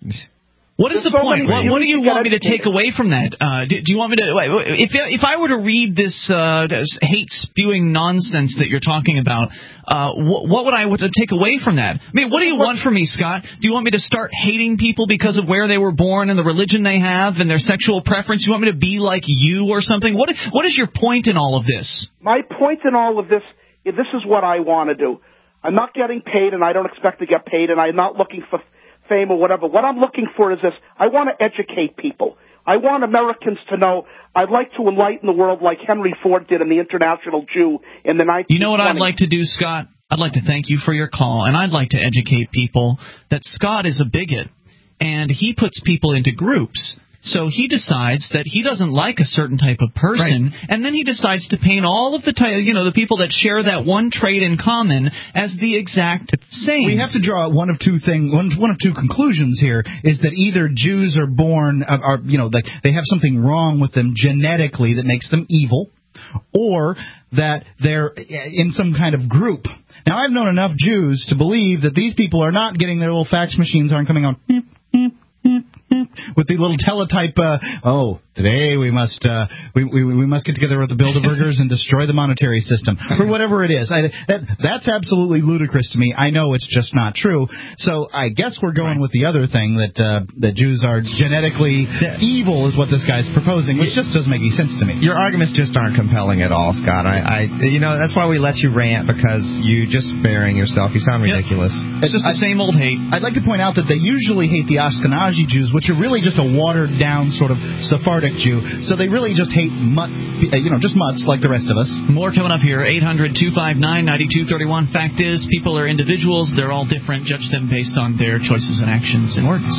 What is There's the so point? many- What, what do you you want me to get take away from that? Uh, do, do you want me to? If if I were to read this uh, hate spewing nonsense that you're talking about, uh, what, what would I would take away from that? I mean, what do you want from me, Scott? Do you want me to start hating people because of where they were born and the religion they have and their sexual preference? Do you want me to be like you or something? What what is your point in all of this? My point in all of this is this is what I want to do. I'm not getting paid, and I don't expect to get paid, and I'm not looking for fame or whatever. What I'm looking for is this. I want to educate people. I want Americans to know I'd like to enlighten the world like Henry Ford did in The International Jew in the nineteen twenties. You know what I'd like to do, Scott? I'd like to thank you for your call, and I'd like to educate people that Scott is a bigot, and he puts people into groups. So he decides that he doesn't like a certain type of person, right. And then he decides to paint all of the, ty- you know, the people that share that one trait in common as the exact same. We have to draw one of two thing, one one of two conclusions here is that either Jews are born, uh, are you know, like they have something wrong with them genetically that makes them evil, or that they're in some kind of group. Now, I've known enough Jews to believe that these people are not getting their little fax machines aren't coming on. With the little teletype, uh, oh, today we must uh, we, we we must get together with the Bilderbergers and destroy the monetary system, or whatever it is. I, that that's absolutely ludicrous to me. I know it's just not true. So I guess we're going with the other thing that uh, that Jews are genetically evil is what this guy's proposing, which just doesn't make any sense to me. Your arguments just aren't compelling at all, Scott. I, I you know, that's why we let you rant, because you just sparing yourself. You sound ridiculous. Yep. It's just the I, same old hate. I'd like to point out that they usually hate the Ashkenazi Jews, which are really just a watered-down sort of Sephardic Jew. So they really just hate mutt, you know, just mutts like the rest of us. More coming up here. eight hundred two five nine nine two three one. Fact is, people are individuals. They're all different. Judge them based on their choices and actions and words.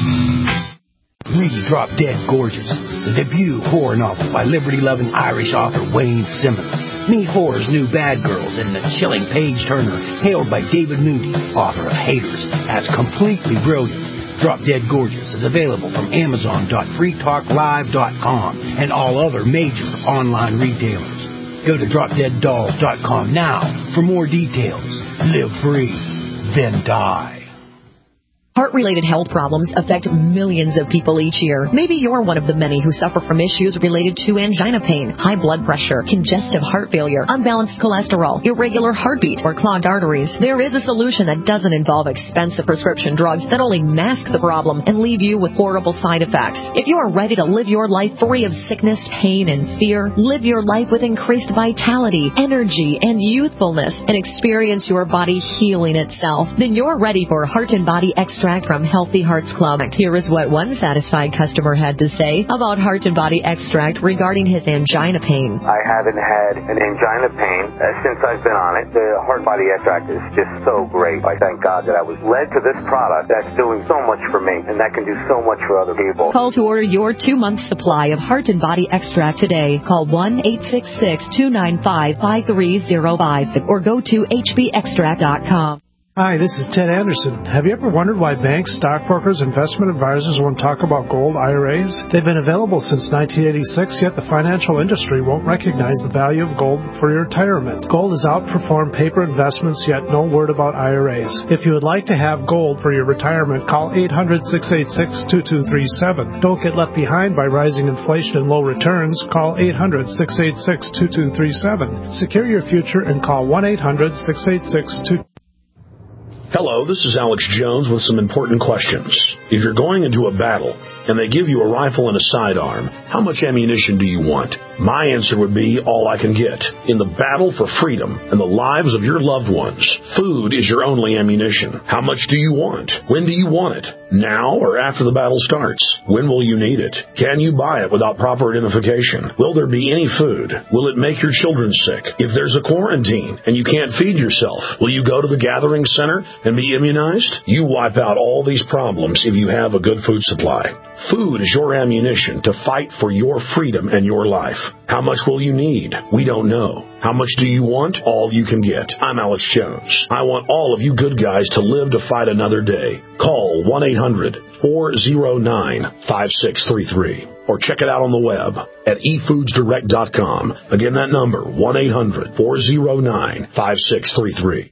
Read Drop Dead Gorgeous, the debut horror novel by liberty-loving Irish author Wayne Simmons. Meet horror's new bad girls and the chilling page turner hailed by David Moody, author of Haters, as completely brilliant. Drop Dead Gorgeous is available from Amazon dot free talk live dot com and all other major online retailers. Go to drop dead dolls dot com now for more details. Live free, then die. Heart-related health problems affect millions of people each year. Maybe you're one of the many who suffer from issues related to angina pain, high blood pressure, congestive heart failure, unbalanced cholesterol, irregular heartbeat, or clogged arteries. There is a solution that doesn't involve expensive prescription drugs that only mask the problem and leave you with horrible side effects. If you are ready to live your life free of sickness, pain, and fear, live your life with increased vitality, energy, and youthfulness, and experience your body healing itself, then you're ready for Heart and Body Extract from Healthy Hearts Club. Here is what one satisfied customer had to say about Heart and Body Extract regarding his angina pain. I haven't had an angina pain uh, since I've been on it. The Heart and Body Extract is just so great. I thank God that I was led to this product that's doing so much for me, and that can do so much for other people. Call to order your two-month supply of Heart and Body Extract today. Call one eight six six, two nine five, five three zero five or go to h b extract dot com. Hi, this is Ted Anderson. Have you ever wondered why banks, stockbrokers, investment advisors won't talk about gold I R As? They've been available since nineteen eighty-six, yet the financial industry won't recognize the value of gold for your retirement. Gold has outperformed paper investments, yet no word about I R As. If you would like to have gold for your retirement, call eight hundred, six eight six, two two three seven. Don't get left behind by rising inflation and low returns. Call eight hundred, six eight six, two two three seven. Secure your future and call one eight hundred, six eight six, two two three seven. Hello, this is Alex Jones with some important questions. If you're going into a battle, and they give you a rifle and a sidearm, how much ammunition do you want? My answer would be all I can get. In the battle for freedom and the lives of your loved ones, food is your only ammunition. How much do you want? When do you want it? Now or after the battle starts? When will you need it? Can you buy it without proper identification? Will there be any food? Will it make your children sick? If there's a quarantine and you can't feed yourself, will you go to the gathering center and be immunized? You wipe out all these problems if you have a good food supply. Food is your ammunition to fight for your freedom and your life. How much will you need? We don't know. How much do you want? All you can get. I'm Alex Jones. I want all of you good guys to live to fight another day. Call one eight hundred four oh nine five six three three or check it out on the web at e foods direct dot com. Again, that number, one eight hundred four oh nine five six three three.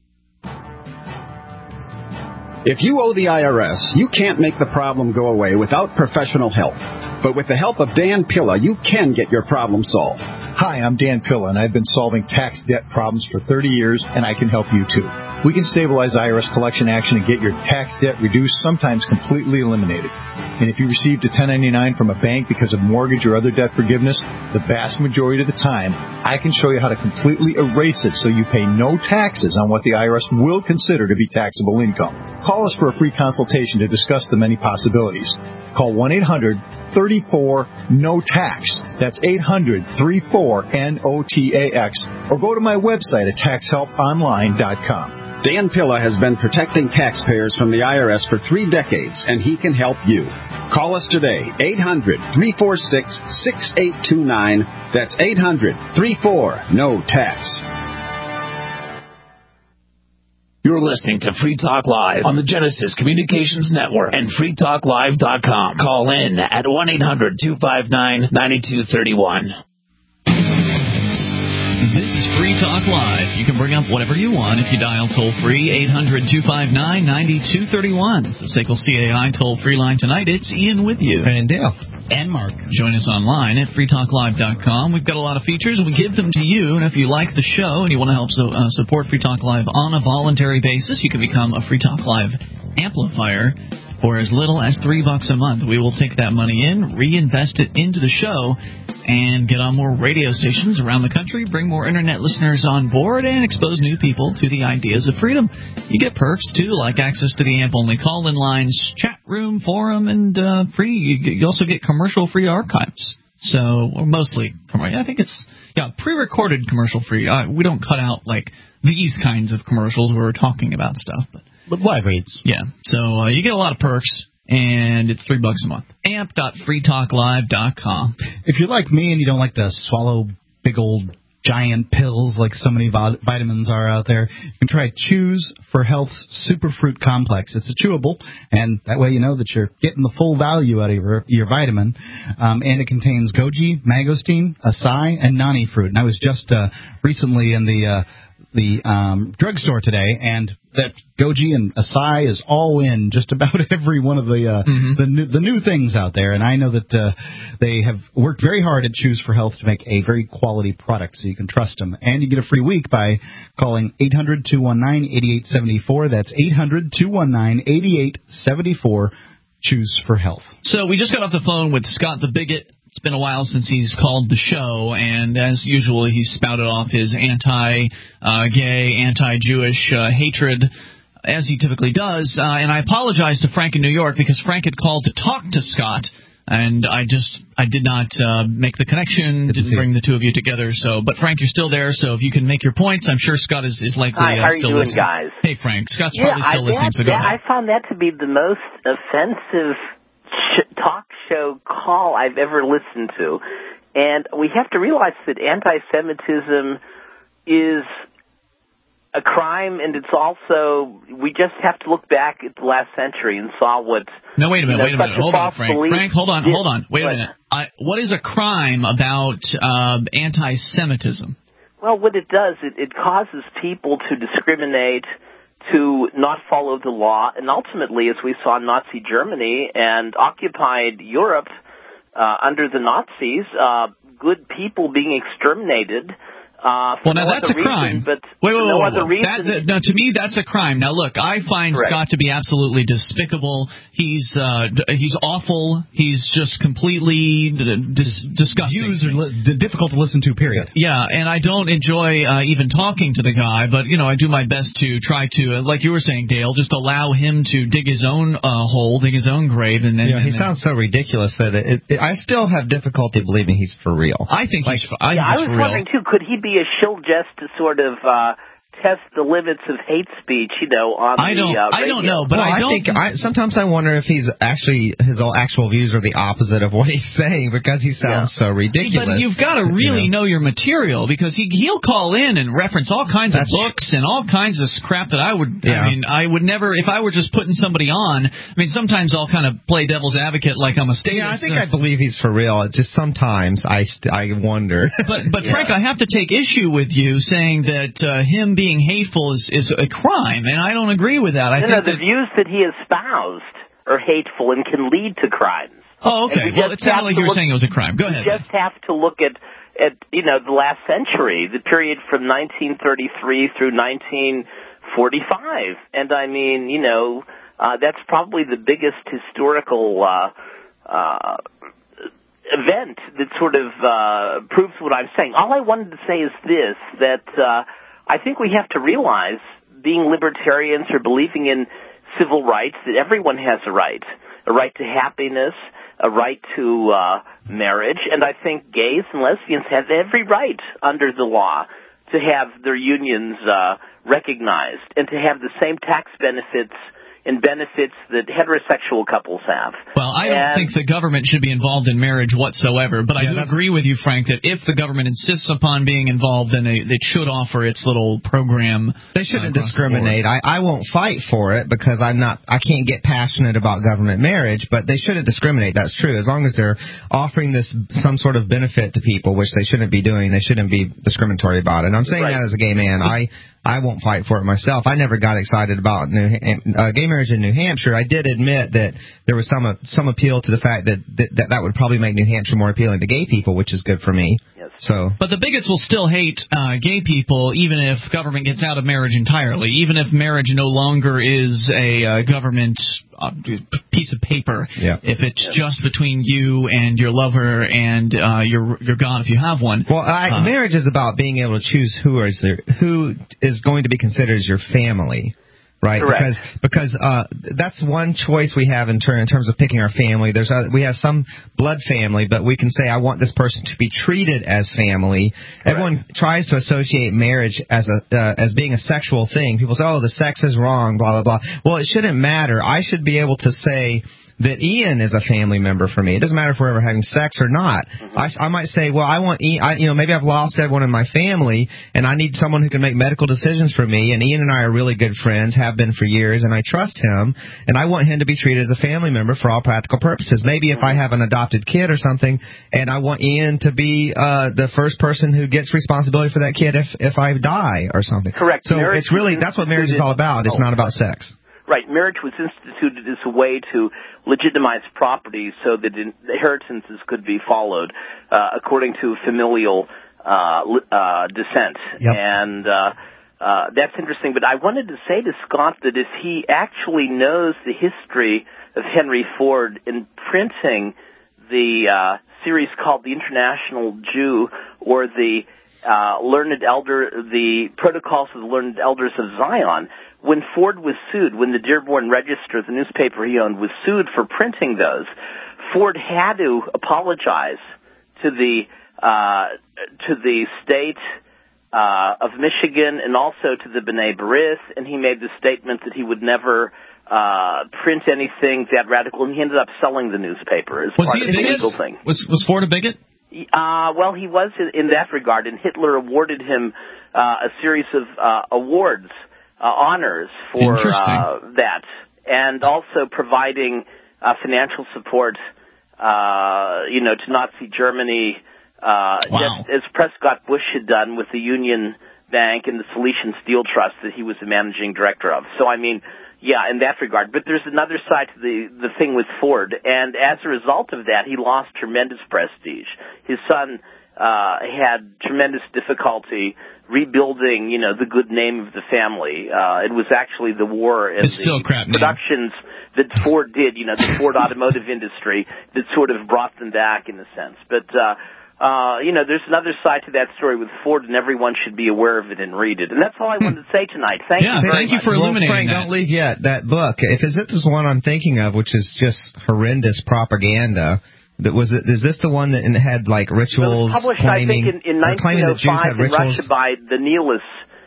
If you owe the I R S, you can't make the problem go away without professional help. But with the help of Dan Pilla, you can get your problem solved. Hi, I'm Dan Pilla, and I've been solving tax debt problems for thirty years, and I can help you too. We can stabilize I R S collection action and get your tax debt reduced, sometimes completely eliminated. And if you received a ten ninety-nine from a bank because of mortgage or other debt forgiveness, the vast majority of the time, I can show you how to completely erase it so you pay no taxes on what the I R S will consider to be taxable income. Call us for a free consultation to discuss the many possibilities. Call one eight hundred three four N O T A X. That's eight hundred three four N O T A X. Or go to my website at tax help online dot com. Dan Pilla has been protecting taxpayers from the I R S for three decades, and he can help you. Call us today, eight hundred three four six six eight two nine. That's eight hundred three four N O T A X. You're listening to Free Talk Live on the Genesis Communications Network and free talk live dot com. Call in at one eight hundred two five nine nine two three one. This is Free Talk Live. You can bring up whatever you want if you dial toll-free eight hundred two five nine nine two three one. It's the S A C L C A I toll-free line tonight. It's Ian with you. And Dale. And Mark. Join us online at free talk live dot com. We've got a lot of features, and we give them to you. And if you like the show and you want to help so, uh, support Free Talk Live on a voluntary basis, you can become a Free Talk Live amplifier for as little as three bucks a month. We will take that money in, reinvest it into the show, and get on more radio stations around the country, bring more Internet listeners on board, and expose new people to the ideas of freedom. You get perks, too, like access to the AMP-only call-in lines, chat room, forum, and uh, free. You, you also get commercial-free archives. So, or mostly, I think it's, yeah, pre-recorded commercial-free. Uh, we don't cut out, like, these kinds of commercials where we're talking about stuff. But, but live reads. Yeah, so uh, you get a lot of perks. And it's three bucks a month. amp dot free talk live dot com. If you're like me and you don't like to swallow big old giant pills like so many vitamins are out there, you can try Choose for Health Superfruit Complex. It's a chewable, and that way you know that you're getting the full value out of your, your vitamin. Um, and it contains goji, mangosteen, acai, and nani fruit. And I was just uh, recently in the uh, the um, drugstore today, and that goji and acai is all in just about every one of the uh, mm-hmm. the, new, the new things out there. And I know that uh, they have worked very hard at Choose for Health to make a very quality product, so you can trust them. And you get a free week by calling eight hundred two one nine eight eight seven four. That's eight hundred two one nine eight eight seven four. Choose for Health. So we just got off the phone with Scott the Bigot. It's been a while since he's called the show, and as usual, he's spouted off his anti-gay, uh, anti-Jewish uh, hatred, as he typically does. Uh, and I apologize to Frank in New York, because Frank had called to talk to Scott, and I just I did not uh, make the connection, didn't, didn't bring the two of you together. So, but Frank, you're still there, so if you can make your points, I'm sure Scott is, is likely Hi, uh, how are still you doing, listening. guys? Hey, Frank, Scott's yeah, probably still I, listening, that, so go that, ahead. I found that to be the most offensive sh- talk show call I've ever listened to. And we have to realize that anti-Semitism is a crime, and it's also, we just have to look back at the last century and saw what... No, wait a minute, you know, wait a minute. Hold on, Frank. Frank, hold on, did, hold on. Wait a minute. I, what is a crime about uh, anti-Semitism? Well, what it does, it, it causes people to discriminate, to not follow the law, and ultimately, as we saw in Nazi Germany and occupied Europe uh, under the Nazis, uh, good people being exterminated Uh, well, now no that's a reason, crime. But wait, wait, no wait, other wait. reason. That, that, no, to me, that's a crime. Now, look, I find Correct. Scott to be absolutely despicable. He's uh, d- he's awful. He's just completely d- dis- disgusting. Views are li- d- difficult to listen to, period. Yeah, and I don't enjoy uh, even talking to the guy, but, you know, I do my best to try to, uh, like you were saying, Dale, just allow him to dig his own uh, hole, dig his own grave. And then, yeah, he and then, sounds so ridiculous that it, it, I still have difficulty believing he's for real. I think like, he's, I yeah, think I he's was for real. wondering, too, could he be a shill just to sort of uh, test the limits of hate speech, you know, on I the don't, uh, I radio? don't know, but well, I I, don't think I, sometimes I wonder if he's actually his actual views are the opposite of what he's saying because he sounds Yeah. so ridiculous. But you've got to really you know? know your material because he he'll call in and reference all kinds That's of books and all kinds of crap that I would. Yeah. I mean, I would never if I were just putting somebody on. I mean, sometimes I'll kind of play devil's advocate like I'm a statist. Yeah, I think I believe he's for real. It's just sometimes I st- I wonder. But but Yeah. Frank, I have to take issue with you saying that uh, him being hateful is is a crime, and I don't agree with that. I no, think no, the that, views that he espoused are hateful and can lead to crimes. Oh, okay. And we Well, just it sounded have like to you were look- saying it was a crime. Go we ahead. just have to look at, at, you know, the last century, the period from nineteen thirty-three through nineteen forty-five. And I mean, you know, uh, that's probably the biggest historical uh, uh, event that sort of uh, proves what I'm saying. All I wanted to say is this, that uh, I think we have to realize, being libertarians or believing in civil rights, that everyone has a right, a right to happiness, a right to uh, marriage, and I think gays and lesbians have every right under the law to have their unions uh, recognized and to have the same tax benefits and benefits that heterosexual couples have. Well, I don't and, think the government should be involved in marriage whatsoever, but Yeah, I do that's- agree with you, Frank, that if the government insists upon being involved, then they, they should offer its little program. They shouldn't uh, across the board. discriminate. I, I won't fight for it because I'm not. I can't get passionate about government marriage, but they shouldn't discriminate. That's true. As long as they're offering this some sort of benefit to people, which they shouldn't be doing, they shouldn't be discriminatory about it. And I'm saying Right. that as a gay man. I I won't fight for it myself. I never got excited about New, uh, gay marriage in New Hampshire. I did admit that there was some uh, some appeal to the fact that, that that that would probably make New Hampshire more appealing to gay people, which is good for me. Yes. So, But the bigots will still hate uh, gay people even if government gets out of marriage entirely, even if marriage no longer is a uh, government uh, piece of paper. Yeah. If it's just between you and your lover and uh, your your God if you have one. well, I, Uh, marriage is about being able to choose who is there, who is going to be considered as your family. Right, Correct. because because uh, that's one choice we have in, ter- in terms of picking our family. There's other, we have some blood family, but we can say I want this person to be treated as family. Correct. Everyone tries to associate marriage as a uh, as being a sexual thing. People say, oh, the sex is wrong, blah blah blah. Well, it shouldn't matter. I should be able to say that Ian is a family member for me. It doesn't matter if we're ever having sex or not. Mm-hmm. I, I might say, well, I want Ian, I, you know, maybe I've lost everyone in my family, and I need someone who can make medical decisions for me. And Ian and I are really good friends, have been for years, and I trust him, and I want him to be treated as a family member for all practical purposes. Maybe if I have an adopted kid or something, and I want Ian to be uh, the first person who gets responsibility for that kid if if I die or something. Correct. So Marriage it's really is that's what marriage is all about. It's Oh. not about sex. Right. Marriage was instituted as a way to legitimize property so that inheritances could be followed uh, according to familial uh, uh, descent. Yep. And uh, uh, that's interesting. But I wanted to say to Scott that if he actually knows the history of Henry Ford in printing the uh, series called The International Jew or the uh, Learned Elder, the Protocols of the Learned Elders of Zion, when Ford was sued, when the Dearborn Register, the newspaper he owned, was sued for printing those, Ford had to apologize to the uh, to the state uh, of Michigan and also to the B'nai B'rith, and he made the statement that he would never uh, print anything that radical, and he ended up selling the newspaper as was part he of a the bigot? legal thing. Was was Ford a bigot? Uh, well, he was in, in that regard, and Hitler awarded him uh, a series of uh, awards. Uh, honors for uh, that, and also providing uh, financial support, uh, you know, to Nazi Germany, uh, wow. just as Prescott Bush had done with the Union Bank and the Silesian Steel Trust that he was the managing director of. So, I mean, yeah, in that regard. But there's another side to the the thing with Ford, and as a result of that, he lost tremendous prestige. His son uh, had tremendous difficulty rebuilding, you know, the good name of the family. Uh, it was actually the war and it's the still crap productions name. that Ford did, you know, the Ford automotive industry that sort of brought them back in a sense. But, uh, uh, you know, there's another side to that story with Ford, and everyone should be aware of it and read it. And that's all I wanted to say tonight. Thank yeah, you very thank you much. for illuminating well, Frank, that. Don't leave yet. That book, if is it this one I'm thinking of, which is just horrendous propaganda. That was it. Is this the one that had like rituals? It was published, claiming, I think, in, in nineteen oh five in rituals? Russia by the Nihilist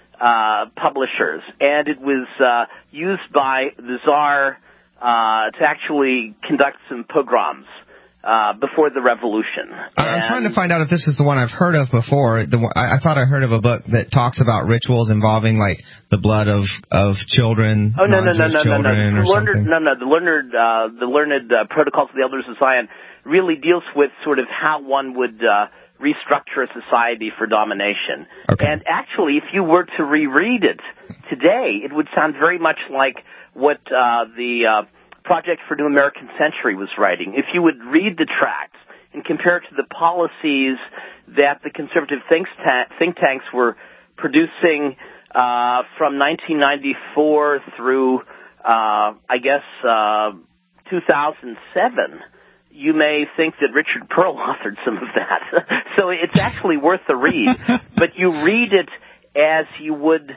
uh, publishers, and it was uh, used by the Tsar uh, to actually conduct some pogroms uh, before the revolution. I'm trying to find out if this is the one I've heard of before. The one, I, I thought I heard of a book that talks about rituals involving like the blood of of children. Oh no no no no no no the learned, no no the learned uh, the learned uh, Protocols of the Elders of Zion really deals with sort of how one would uh, restructure a society for domination. Okay. And actually, if you were to reread it today, it would sound very much like what uh, the uh, Project for New American Century was writing. If you would read the tracts and compare it to the policies that the conservative think, ta- think tanks were producing uh, from nineteen ninety-four through, uh, I guess, uh, two thousand seven, you may think that Richard Pearl authored some of that. So it's actually worth a read. But you read it as you would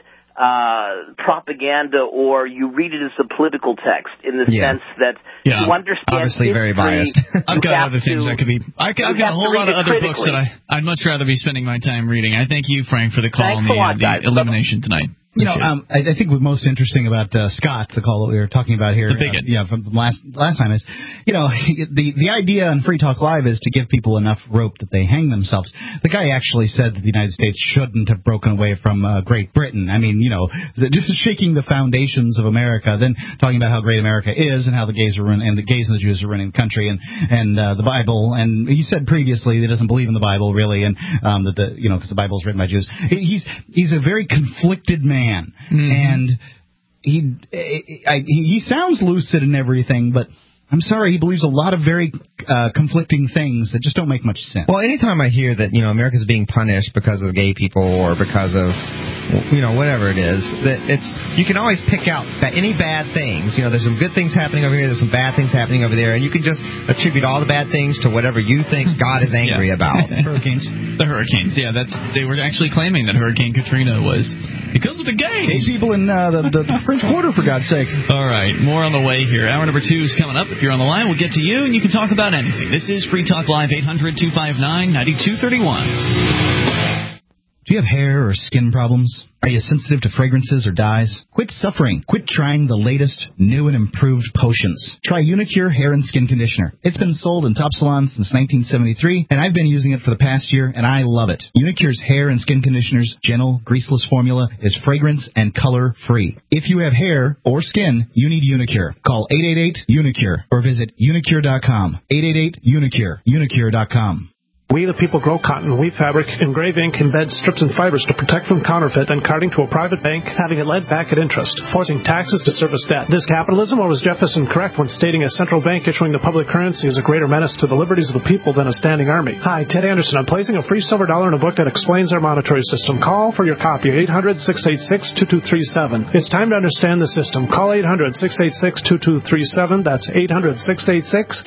uh, propaganda, or you read it as a political text in the yeah. sense that yeah. you understand Obviously history, very biased. I've got other things to, that could be... I, I've got a whole lot of other books that I, I'd much rather be spending my time reading. I thank you, Frank, for the call Thanks and the, a lot, uh, the guys. illumination tonight. You know, um, I, I think what's most interesting about uh, Scott, the call that we were talking about here, the bigot. Uh, yeah, from last last time is, you know, the the idea on Free Talk Live is to give people enough rope that they hang themselves. The guy actually said that the United States shouldn't have broken away from uh, Great Britain. I mean, you know, just shaking the foundations of America, then talking about how great America is and how the gays are run, and the gays and the Jews are running the country, and and uh, the Bible. And he said previously that he doesn't believe in the Bible really, and um, that the you know because the Bible is written by Jews. He's he's a very conflicted man. Mm-hmm. And he, I, he sounds lucid and everything, but I'm sorry, he believes a lot of very uh, conflicting things that just don't make much sense. Well, anytime I hear that, you know, America's being punished because of gay people or because of, you know, whatever it is, that it's you can always pick out any bad things. You know, there's some good things happening over here, there's some bad things happening over there, and you can just attribute all the bad things to whatever you think God is angry yeah. about. Hurricanes. The hurricanes, yeah, that's they were actually claiming that Hurricane Katrina was because of the gays. Gay people in uh, the, the French Quarter, for God's sake. All right, more on the way here. Hour number two is coming up. If you're on the line, we'll get to you, and you can talk about anything. This is Free Talk Live, eight hundred two five nine nine two three one. Do you have hair or skin problems? Are you sensitive to fragrances or dyes? Quit suffering. Quit trying the latest, new, and improved potions. Try Unicure Hair and Skin Conditioner. It's been sold in top salons since nineteen seventy-three, and I've been using it for the past year, and I love it. Unicure's Hair and Skin Conditioner's gentle, greaseless formula is fragrance and color-free. If you have hair or skin, you need Unicure. Call eight eight eight UNICURE or visit unicure dot com. eight eight eight UNICURE. unicure dot com. We the people grow cotton, weave fabric, engrave ink, embed strips and fibers to protect from counterfeit, and carting to a private bank, having it lent back at interest, forcing taxes to service debt. This capitalism, or was Jefferson correct when stating a central bank issuing the public currency is a greater menace to the liberties of the people than a standing army? Hi, Ted Anderson. I'm placing a free silver dollar in a book that explains our monetary system. Call for your copy, eight hundred six eight six two two three seven. It's time to understand the system. Call eight hundred six eight six two two three seven. That's eight hundred six eight six